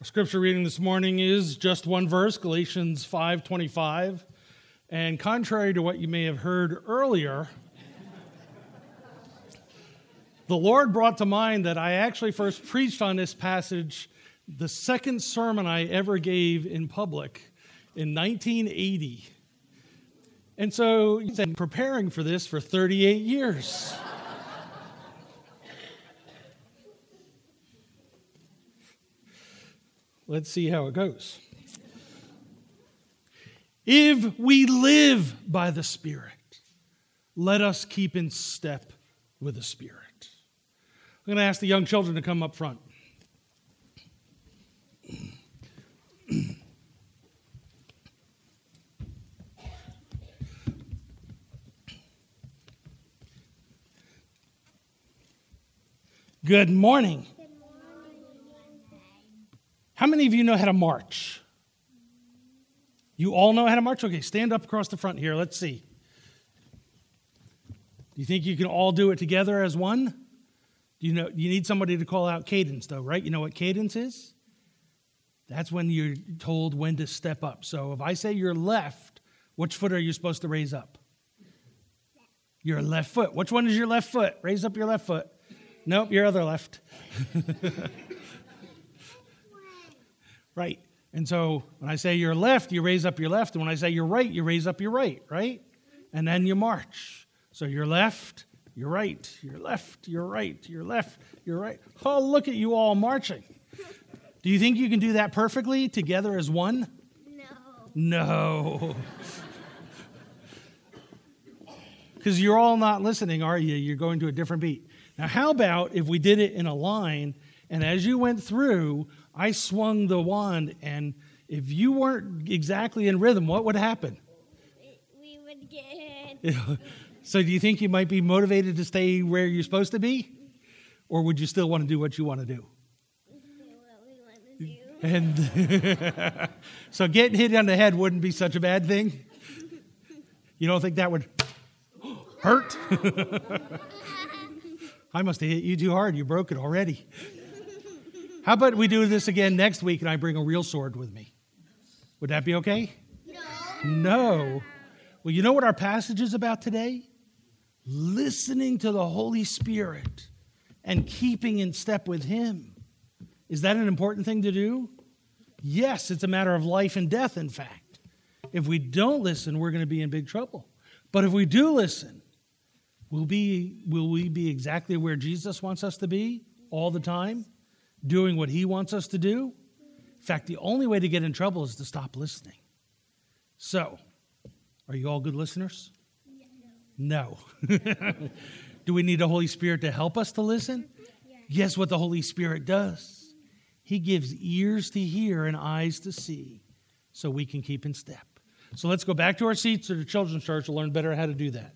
Scripture reading this morning is just one verse, Galatians 5:25. And contrary to what you may have heard earlier, the Lord brought to mind that I actually first preached on this passage, the second sermon I ever gave in public in 1980. And so he's been preparing for this for 38 years. Let's see how it goes. If we live by the Spirit, let us keep in step with the Spirit. I'm going to ask the young children to come up front. Good morning. How many of you know how to march? You all know how to march? Okay, stand up across the front here. Let's see. Do you think you can all do it together as one? You need somebody to call out cadence, though, right? You know what cadence is? That's when you're told when to step up. So if I say your left, which foot are you supposed to raise up? Your left foot. Which one is your left foot? Raise up your left foot. Nope, your other left. Right. And so when I say your left, you raise up your left. And when I say your right, you raise up your right, right? And then you march. So your left, your right, your left, your right, your left, your right. Oh, look at you all marching. Do you think you can do that perfectly together as one? No. Because you're all not listening, are you? You're going to a different beat. Now, how about if we did it in a line, and as you went through, I swung the wand, and if you weren't exactly in rhythm, what would happen? We would get hit. So do you think you might be motivated to stay where you're supposed to be? Or would you still want to do what you want to do? Do what we want to do. And so getting hit on the head wouldn't be such a bad thing? You don't think that would hurt? I must have hit you too hard. You broke it already. How about we do this again next week and I bring a real sword with me? Would that be okay? No. Well, you know what our passage is about today? Listening to the Holy Spirit and keeping in step with Him. Is that an important thing to do? Yes, it's a matter of life and death, in fact. If we don't listen, we're going to be in big trouble. But if we do listen, will we be exactly where Jesus wants us to be all the time? Doing what He wants us to do? In fact, the only way to get in trouble is to stop listening. So, are you all good listeners? No. Do we need the Holy Spirit to help us to listen? Guess what the Holy Spirit does? He gives ears to hear and eyes to see so we can keep in step. So let's go back to our seats at the children's church to learn better how to do that.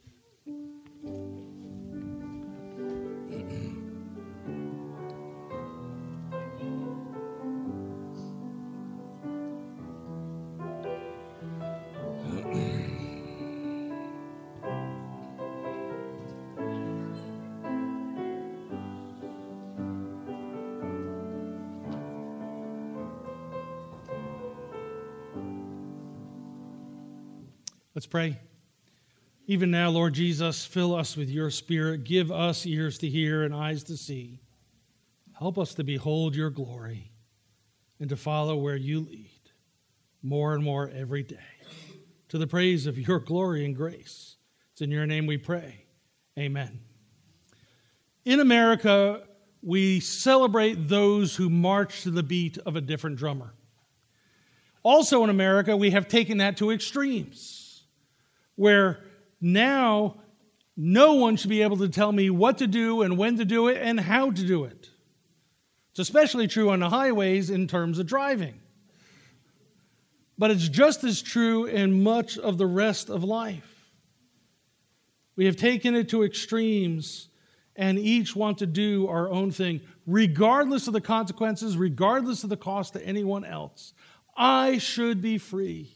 Let's pray. Even now, Lord Jesus, fill us with your Spirit. Give us ears to hear and eyes to see. Help us to behold your glory and to follow where you lead more and more every day. To the praise of your glory and grace. It's in your name we pray. Amen. In America, we celebrate those who march to the beat of a different drummer. Also in America, we have taken that to extremes, where now no one should be able to tell me what to do and when to do it and how to do it. It's especially true on the highways in terms of driving. But it's just as true in much of the rest of life. We have taken it to extremes and each want to do our own thing, regardless of the consequences, regardless of the cost to anyone else. I should be free.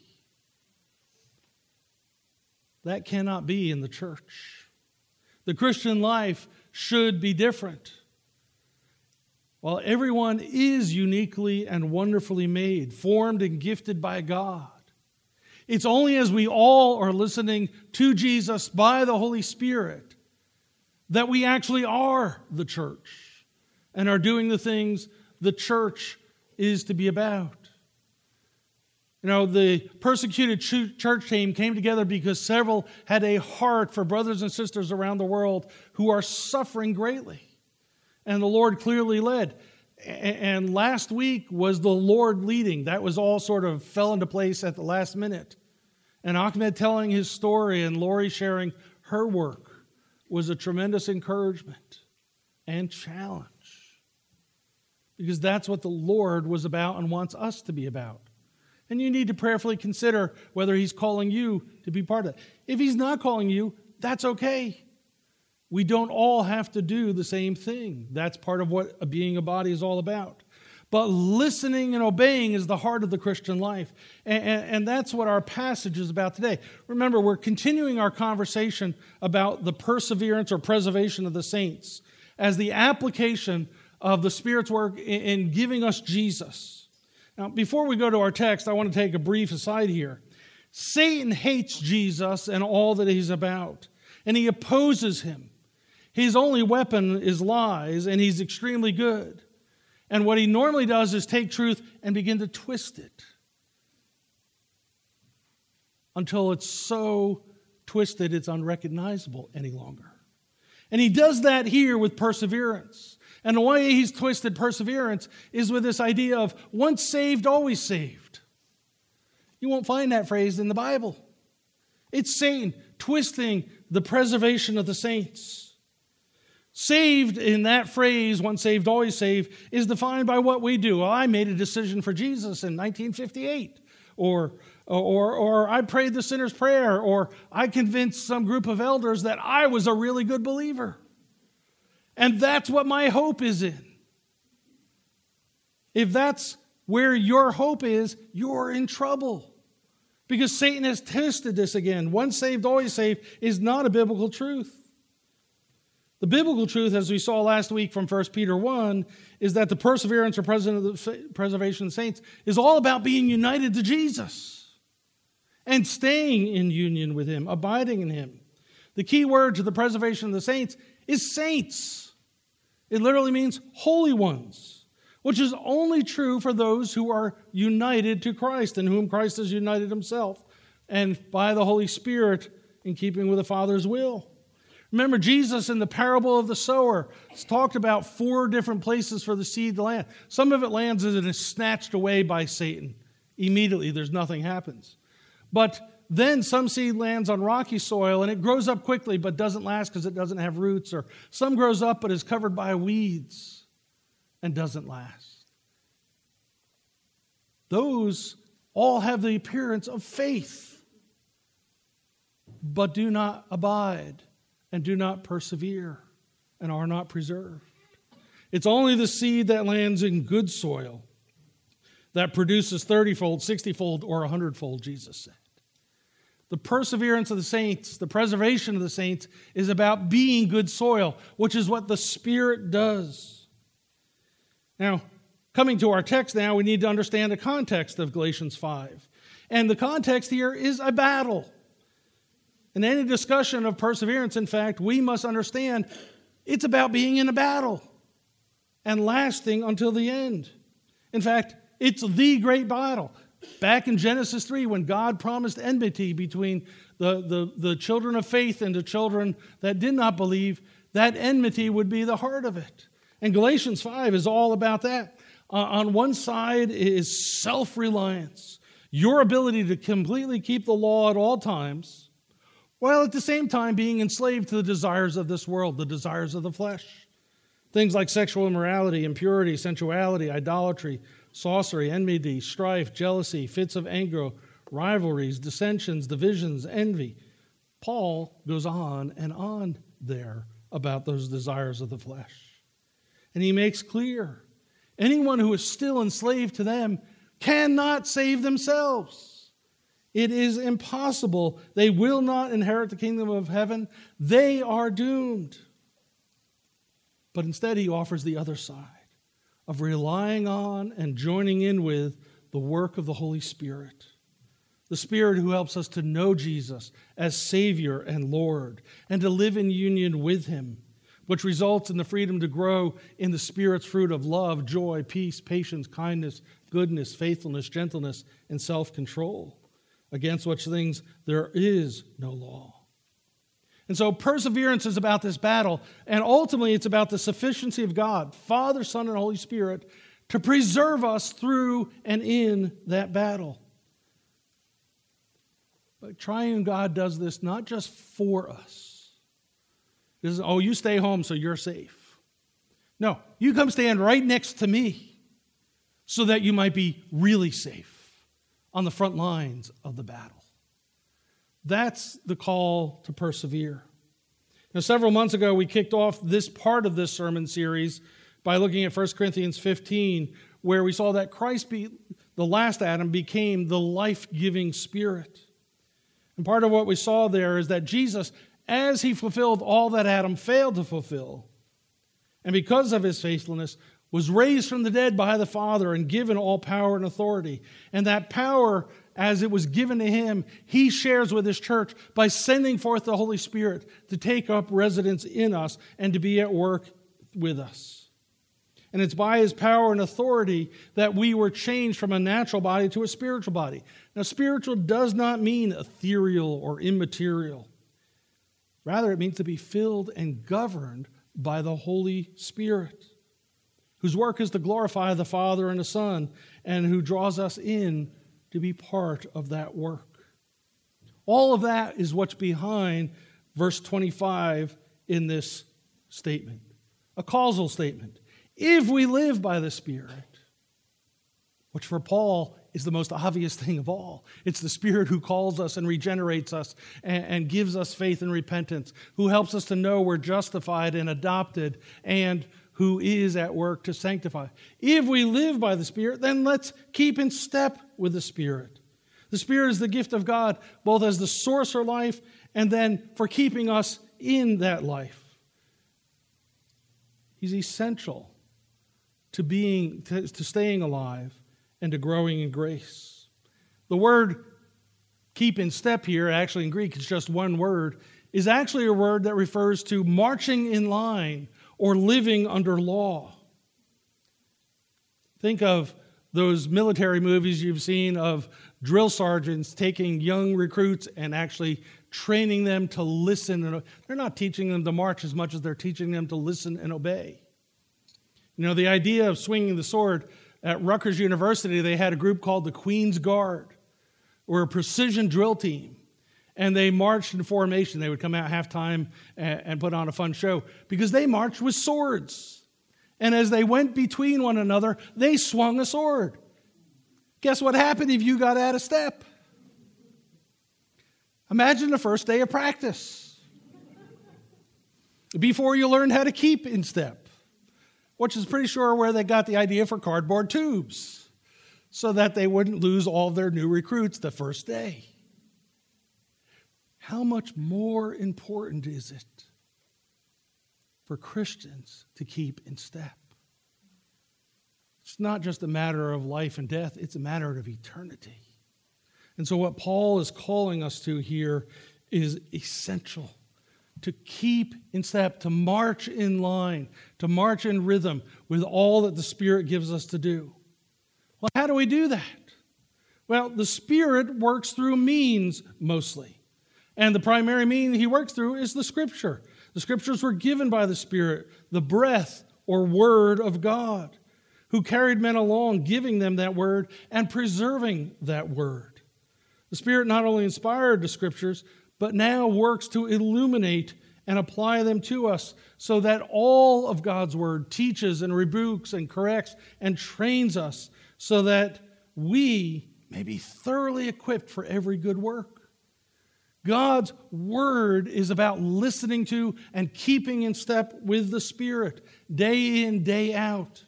That cannot be in the church. The Christian life should be different. While everyone is uniquely and wonderfully made, formed and gifted by God, it's only as we all are listening to Jesus by the Holy Spirit that we actually are the church and are doing the things the church is to be about. You know, the persecuted church team came together because several had a heart for brothers and sisters around the world who are suffering greatly. And the Lord clearly led. And last week was the Lord leading. That was all sort of fell into place at the last minute. And Ahmed telling his story and Lori sharing her work was a tremendous encouragement and challenge. Because that's what the Lord was about and wants us to be about. And you need to prayerfully consider whether He's calling you to be part of it. If He's not calling you, that's okay. We don't all have to do the same thing. That's part of what being a body is all about. But listening and obeying is the heart of the Christian life. And that's what our passage is about today. Remember, we're continuing our conversation about the perseverance or preservation of the saints as the application of the Spirit's work in giving us Jesus. Now, before we go to our text, I want to take a brief aside here. Satan hates Jesus and all that He's about, and he opposes Him. His only weapon is lies, and he's extremely good. And what he normally does is take truth and begin to twist it until it's so twisted it's unrecognizable any longer. And he does that here with perseverance. And the way he's twisted perseverance is with this idea of once saved, always saved. You won't find that phrase in the Bible. It's Satan twisting the preservation of the saints. Saved in that phrase, once saved, always saved, is defined by what we do. Well, I made a decision for Jesus in 1958. Or I prayed the sinner's prayer. Or I convinced some group of elders that I was a really good believer. And that's what my hope is in. If that's where your hope is, you're in trouble. Because Satan has twisted this again. Once saved, always saved is not a biblical truth. The biblical truth, as we saw last week from 1 Peter 1, is that the perseverance or preservation of the saints is all about being united to Jesus and staying in union with Him, abiding in Him. The key word to the preservation of the saints is saints. It literally means holy ones, which is only true for those who are united to Christ, in whom Christ has united Himself, and by the Holy Spirit in keeping with the Father's will. Remember, Jesus in the parable of the sower talked about 4 different places for the seed to land. Some of it lands and is snatched away by Satan. Immediately, nothing happens. But then some seed lands on rocky soil and it grows up quickly but doesn't last because it doesn't have roots. Or some grows up but is covered by weeds and doesn't last. Those all have the appearance of faith but do not abide and do not persevere and are not preserved. It's only the seed that lands in good soil that produces 30-fold, 60-fold, or 100-fold, Jesus said. The perseverance of the saints, the preservation of the saints, is about being good soil, which is what the Spirit does. Now, coming to our text now, we need to understand the context of Galatians 5. And the context here is a battle. In any discussion of perseverance, in fact, we must understand it's about being in a battle and lasting until the end. In fact, it's the great battle. Back in Genesis 3, when God promised enmity between the children of faith and the children that did not believe, that enmity would be the heart of it. And Galatians 5 is all about that. On one side is self-reliance, your ability to completely keep the law at all times, while at the same time being enslaved to the desires of this world, the desires of the flesh. Things like sexual immorality, impurity, sensuality, idolatry, sorcery, enmity, strife, jealousy, fits of anger, rivalries, dissensions, divisions, envy. Paul goes on and on there about those desires of the flesh. And he makes clear, anyone who is still enslaved to them cannot save themselves. It is impossible. They will not inherit the kingdom of heaven. They are doomed. But instead, he offers the other side, of relying on and joining in with the work of the Holy Spirit. The Spirit who helps us to know Jesus as Savior and Lord and to live in union with Him, which results in the freedom to grow in the Spirit's fruit of love, joy, peace, patience, kindness, goodness, faithfulness, gentleness, and self-control, against which things there is no law. And so perseverance is about this battle, and ultimately it's about the sufficiency of God, Father, Son, and Holy Spirit, to preserve us through and in that battle. But triune God does this not just for us. This is, oh, you stay home so you're safe. No, you come stand right next to me so that you might be really safe on the front lines of the battle. That's the call to persevere. Now, several months ago, we kicked off this part of this sermon series by looking at 1 Corinthians 15, where we saw that Christ, the last Adam, became the life-giving Spirit. And part of what we saw there is that Jesus, as He fulfilled all that Adam failed to fulfill, and because of His faithfulness, was raised from the dead by the Father and given all power and authority. And that power, as it was given to Him, He shares with His church by sending forth the Holy Spirit to take up residence in us and to be at work with us. And it's by His power and authority that we were changed from a natural body to a spiritual body. Now, spiritual does not mean ethereal or immaterial. Rather, it means to be filled and governed by the Holy Spirit, whose work is to glorify the Father and the Son, and who draws us in to be part of that work. All of that is what's behind verse 25 in this statement, a causal statement. If we live by the Spirit, which for Paul is the most obvious thing of all. It's the Spirit who calls us and regenerates us and gives us faith and repentance, who helps us to know we're justified and adopted, and who is at work to sanctify. If we live by the Spirit, then let's keep in step with the Spirit. The Spirit is the gift of God, both as the source of life and then for keeping us in that life. He's essential to staying alive and to growing in grace. The word keep in step here, actually in Greek it's just one word, is actually a word that refers to marching in line or living under law. Think of those military movies you've seen of drill sergeants taking young recruits and actually training them to listen. They're not teaching them to march as much as they're teaching them to listen and obey. You know, the idea of swinging the sword, at Rutgers University, they had a group called the Queen's Guard, or a precision drill team. And they marched in formation. They would come out halftime and put on a fun show because they marched with swords. And as they went between one another, they swung a sword. Guess what happened if you got out of step? Imagine the first day of practice before you learned how to keep in step, which is pretty sure where they got the idea for cardboard tubes, so that they wouldn't lose all of their new recruits the first day. How much more important is it for Christians to keep in step? It's not just a matter of life and death, it's a matter of eternity. And so what Paul is calling us to here is essential. To keep in step, to march in line, to march in rhythm with all that the Spirit gives us to do. Well, how do we do that? Well, the Spirit works through means mostly. And the primary mean He works through is the Scripture. The Scriptures were given by the Spirit, the breath or Word of God, who carried men along, giving them that Word and preserving that Word. The Spirit not only inspired the Scriptures, but now works to illuminate and apply them to us so that all of God's Word teaches and rebukes and corrects and trains us so that we may be thoroughly equipped for every good work. God's Word is about listening to and keeping in step with the Spirit day in, day out.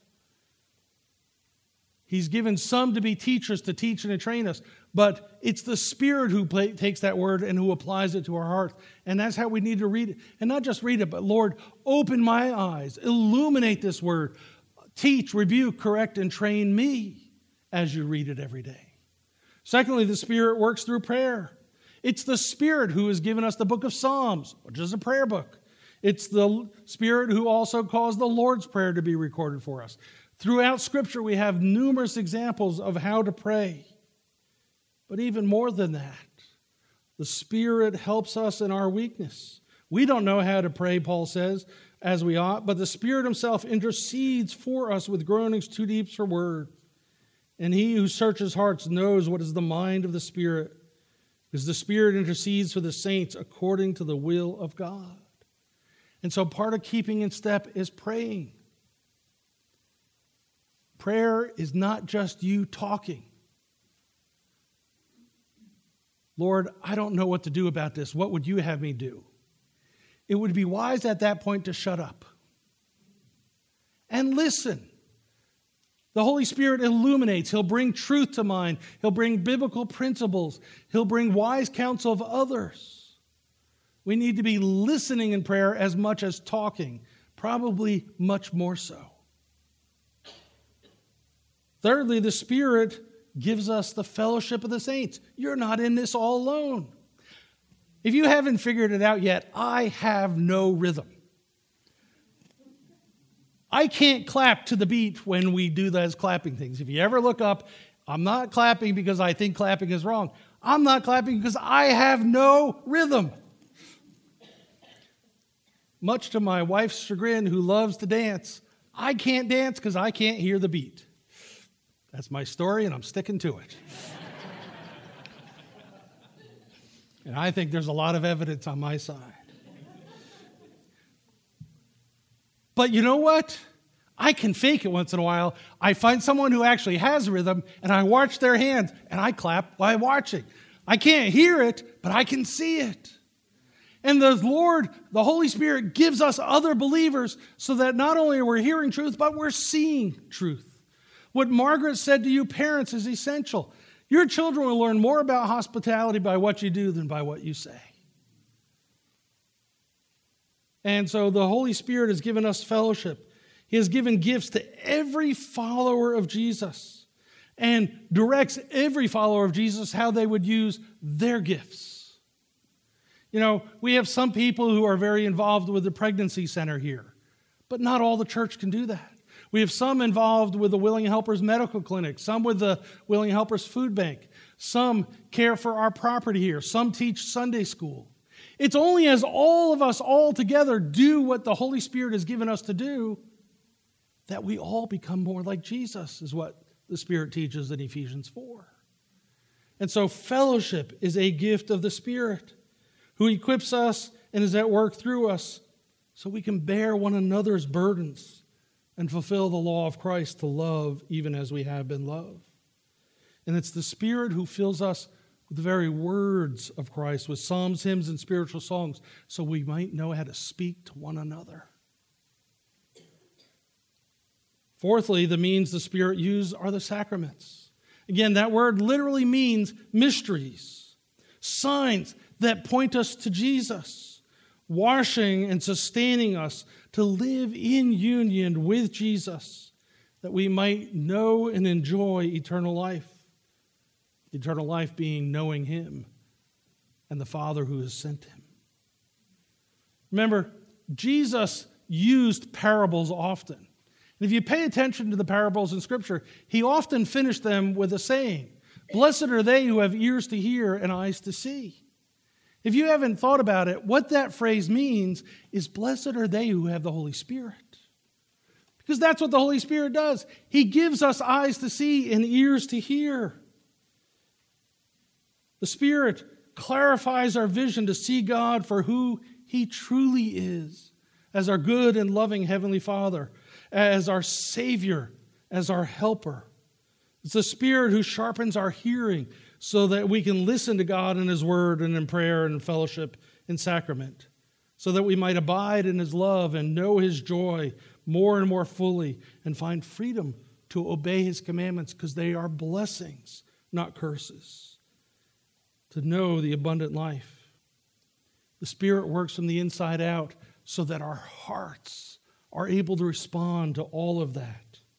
He's given some to be teachers to teach and to train us, but it's the Spirit who takes that word and who applies it to our heart. And that's how we need to read it. And not just read it, but Lord, open my eyes, illuminate this word, teach, rebuke, correct, and train me as you read it every day. Secondly, the Spirit works through prayer. It's the Spirit who has given us the book of Psalms, which is a prayer book. It's the Spirit who also caused the Lord's Prayer to be recorded for us. Throughout Scripture, we have numerous examples of how to pray. But even more than that, the Spirit helps us in our weakness. We don't know how to pray, Paul says, as we ought, but the Spirit himself intercedes for us with groanings too deep for words. And he who searches hearts knows what is the mind of the Spirit, because the Spirit intercedes for the saints according to the will of God. And so part of keeping in step is praying. Prayer is not just you talking. Lord, I don't know what to do about this. What would you have me do? It would be wise at that point to shut up and listen. The Holy Spirit illuminates. He'll bring truth to mind. He'll bring biblical principles. He'll bring wise counsel of others. We need to be listening in prayer as much as talking, probably much more so. Thirdly, the Spirit gives us the fellowship of the saints. You're not in this all alone. If you haven't figured it out yet, I have no rhythm. I can't clap to the beat when we do those clapping things. If you ever look up, I'm not clapping because I think clapping is wrong. I'm not clapping because I have no rhythm. Much to my wife's chagrin, who loves to dance, I can't dance because I can't hear the beat. That's my story, and I'm sticking to it. And I think there's a lot of evidence on my side. But you know what? I can fake it once in a while. I find someone who actually has rhythm, and I watch their hands, and I clap while watching. I can't hear it, but I can see it. And the Lord, the Holy Spirit, gives us other believers so that not only are we hearing truth, but we're seeing truth. What Margaret said to you parents is essential. Your children will learn more about hospitality by what you do than by what you say. And so the Holy Spirit has given us fellowship. He has given gifts to every follower of Jesus and directs every follower of Jesus how they would use their gifts. You know, we have some people who are very involved with the pregnancy center here, but not all the church can do that. We have some involved with the Willing Helpers Medical Clinic, some with the Willing Helpers Food Bank, some care for our property here, some teach Sunday school. It's only as all of us all together do what the Holy Spirit has given us to do that we all become more like Jesus, is what the Spirit teaches in Ephesians 4. And so fellowship is a gift of the Spirit, who equips us and is at work through us so we can bear one another's burdens and fulfill the law of Christ to love even as we have been loved. And it's the Spirit who fills us with the very words of Christ, with psalms, hymns, and spiritual songs, so we might know how to speak to one another. Fourthly, the means the Spirit uses are the sacraments. Again, that word literally means mysteries, signs that point us to Jesus, washing and sustaining us to live in union with Jesus, that we might know and enjoy eternal life. Eternal life being knowing him and the Father who has sent him. Remember, Jesus used parables often. And if you pay attention to the parables in Scripture, he often finished them with a saying, "Blessed are they who have ears to hear and eyes to see." If you haven't thought about it, what that phrase means is blessed are they who have the Holy Spirit. Because that's what the Holy Spirit does. He gives us eyes to see and ears to hear. The Spirit clarifies our vision to see God for who he truly is, as our good and loving Heavenly Father, as our Savior, as our helper. It's the Spirit who sharpens our hearing so that we can listen to God in his word and in prayer and fellowship and sacrament, so that we might abide in his love and know his joy more and more fully and find freedom to obey his commandments, because they are blessings, not curses, to know the abundant life. The Spirit works from the inside out so that our hearts are able to respond to all of that.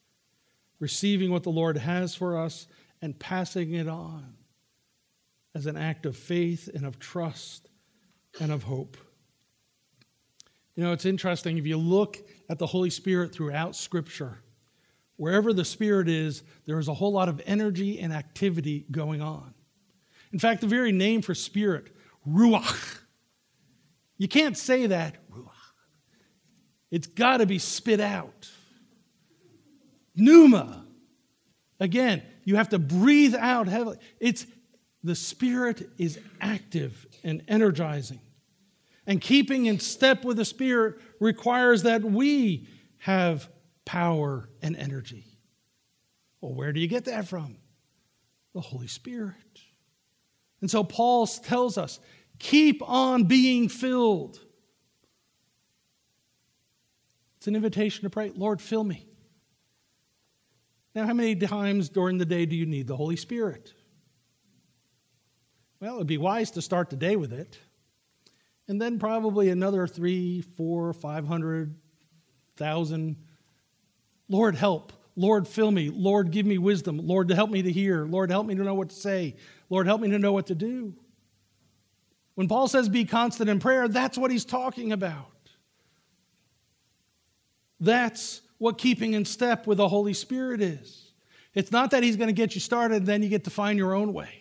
receiving what the Lord has for us and passing it on as an act of faith and of trust and of hope. You know, it's interesting, if you look at the Holy Spirit throughout Scripture, wherever the Spirit is, there is a whole lot of energy and activity going on. In fact, the very name for Spirit, Ruach, you can't say that, Ruach. It's got to be spit out. Pneuma. Again, you have to breathe out heavily. The Spirit is active and energizing. And keeping in step with the Spirit requires that we have power and energy. Well, where do you get that from? The Holy Spirit. And so Paul tells us, keep on being filled. It's an invitation to pray, Lord, fill me. Now, how many times during the day do you need the Holy Spirit? Well, it would be wise to start the day with it. And then probably another 300, 400, 500,000. Lord, help. Lord, fill me. Lord, give me wisdom. Lord, help me to hear. Lord, help me to know what to say. Lord, help me to know what to do. When Paul says be constant in prayer, that's what he's talking about. That's what keeping in step with the Holy Spirit is. It's not that he's going to get you started and then you get to find your own way.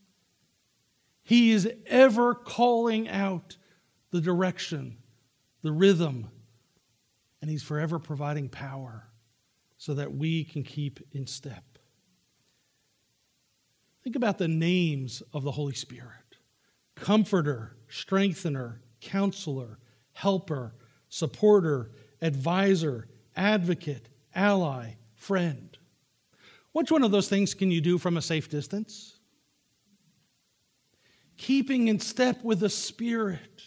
He is ever calling out the direction, the rhythm, and he's forever providing power so that we can keep in step. Think about the names of the Holy Spirit: Comforter, Strengthener, Counselor, Helper, Supporter, Advisor, Advocate, Ally, Friend. Which one of those things can you do from a safe distance? Keeping in step with the Spirit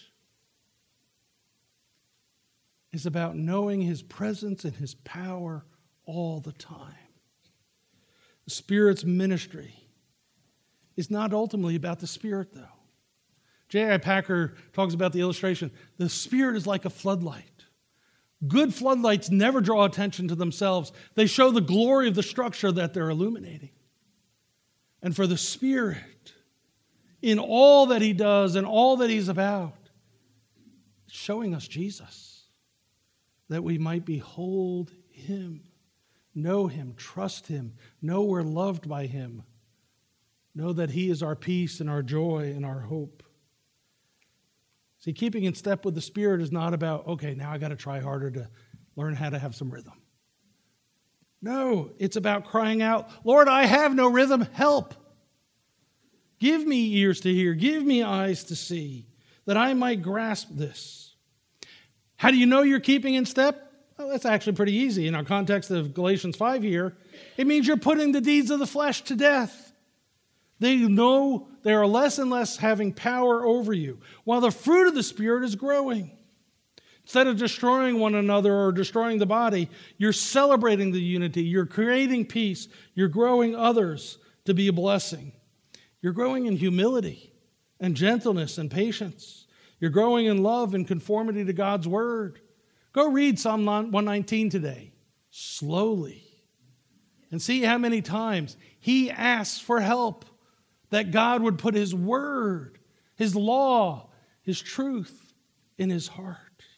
is about knowing His presence and His power all the time. The Spirit's ministry is not ultimately about the Spirit, though. J.I. Packer talks about the illustration. The Spirit is like a floodlight. Good floodlights never draw attention to themselves. They show the glory of the structure that they're illuminating. And for the Spirit, in all that He does and all that He's about, it's showing us Jesus, that we might behold Him, know Him, trust Him, know we're loved by Him, know that He is our peace and our joy and our hope. See, keeping in step with the Spirit is not about, okay, now I got to try harder to learn how to have some rhythm. No, it's about crying out, Lord, I have no rhythm, help. Give me ears to hear, give me eyes to see, that I might grasp this. How do you know you're keeping in step? Well, that's actually pretty easy. In our context of Galatians 5 here, it means you're putting the deeds of the flesh to death. They know they are less and less having power over you, while the fruit of the Spirit is growing. Instead of destroying one another or destroying the body, you're celebrating the unity, you're creating peace, you're growing others to be a blessing. You're growing in humility and gentleness and patience. You're growing in love and conformity to God's word. Go read Psalm 119 today, slowly, and see how many times he asks for help, that God would put His word, His law, His truth in his heart.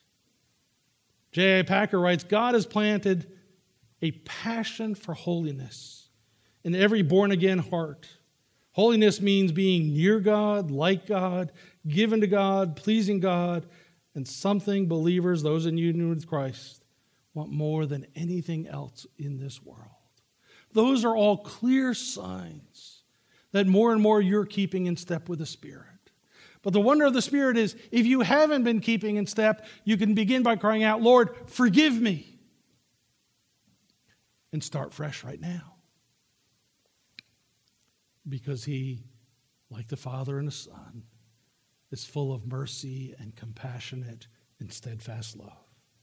J.I. Packer writes, God has planted a passion for holiness in every born-again heart. Holiness means being near God, like God, given to God, pleasing God, and something believers, those in union with Christ, want more than anything else in this world. Those are all clear signs that more and more you're keeping in step with the Spirit. But the wonder of the Spirit is, if you haven't been keeping in step, you can begin by crying out, Lord, forgive me. And start fresh right now. Because He, like the Father and the Son, is full of mercy and compassionate and steadfast love.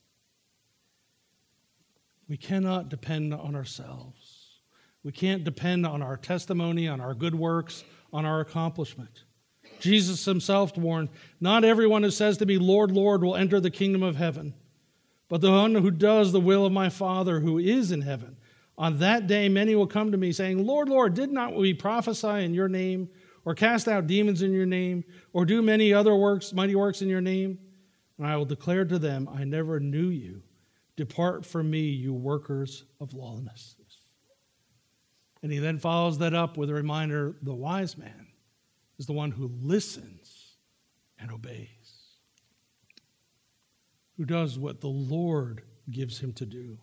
We cannot depend on ourselves. We can't depend on our testimony, on our good works, on our accomplishment. Jesus Himself warned, not everyone who says to me, Lord, Lord, will enter the kingdom of heaven, but the one who does the will of my Father who is in heaven. On that day, many will come to me saying, Lord, Lord, did not we prophesy in your name, or cast out demons in your name, or do many other works, mighty works in your name? And I will declare to them, I never knew you. Depart from me, you workers of lawlessness. And he then follows that up with a reminder, the wise man is the one who listens and obeys, who does what the Lord gives him to do.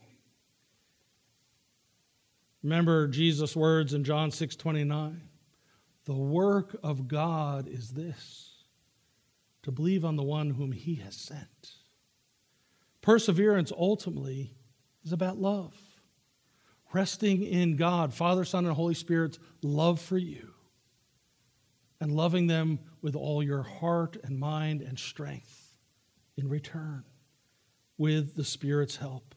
Remember Jesus' words in John 6:29. The work of God is this, to believe on the one whom he has sent. Perseverance ultimately is about love. Resting in God, Father, Son, and Holy Spirit's love for you, and loving them with all your heart and mind and strength in return with the Spirit's help.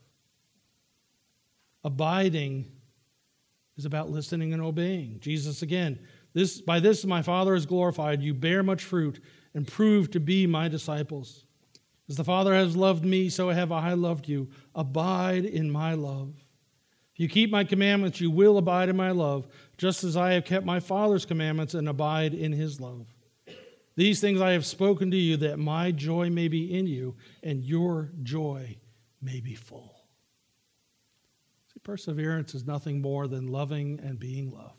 Abiding is about listening and obeying. Jesus again, by this my Father is glorified. You bear much fruit and prove to be my disciples. As the Father has loved me, so have I loved you. Abide in my love. If you keep my commandments, you will abide in my love, just as I have kept my Father's commandments and abide in his love. These things I have spoken to you, that my joy may be in you, and your joy may be full. See, perseverance is nothing more than loving and being loved.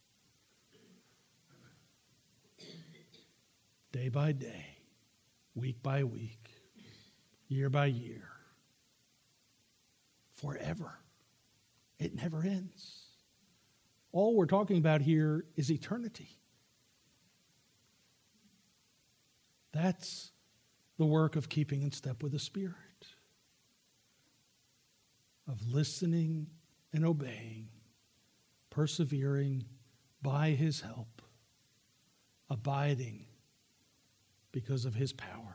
Day by day, week by week, year by year, forever. It never ends. All we're talking about here is eternity. That's the work of keeping in step with the Spirit, of listening and obeying, persevering by his help, abiding because of his power.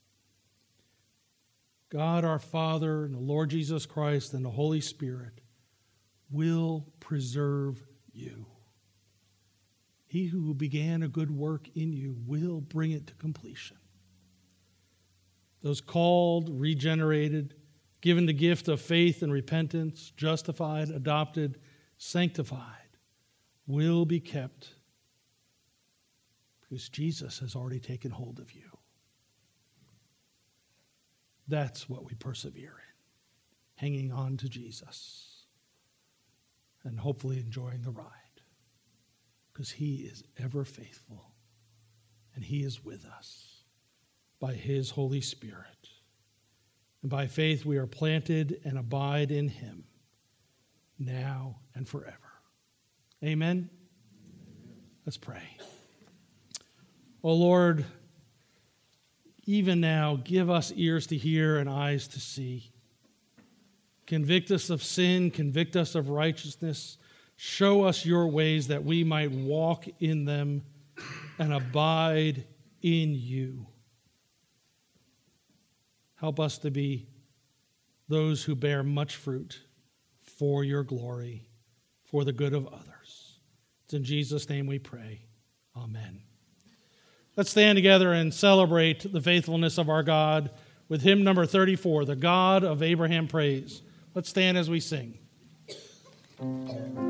God our Father and the Lord Jesus Christ and the Holy Spirit will preserve you. He who began a good work in you will bring it to completion. Those called, regenerated, given the gift of faith and repentance, justified, adopted, sanctified, will be kept because Jesus has already taken hold of you. That's what we persevere in, hanging on to Jesus and hopefully enjoying the ride, because he is ever faithful and he is with us by his Holy Spirit. And by faith we are planted and abide in him now and forever. Amen? Let's pray. Oh Lord, even now give us ears to hear and eyes to see. Convict us of sin, convict us of righteousness. Show us your ways that we might walk in them and abide in you. Help us to be those who bear much fruit for your glory, for the good of others. It's in Jesus' name we pray. Amen. Let's stand together and celebrate the faithfulness of our God with hymn number 34, The God of Abraham Praise. Let's stand as we sing.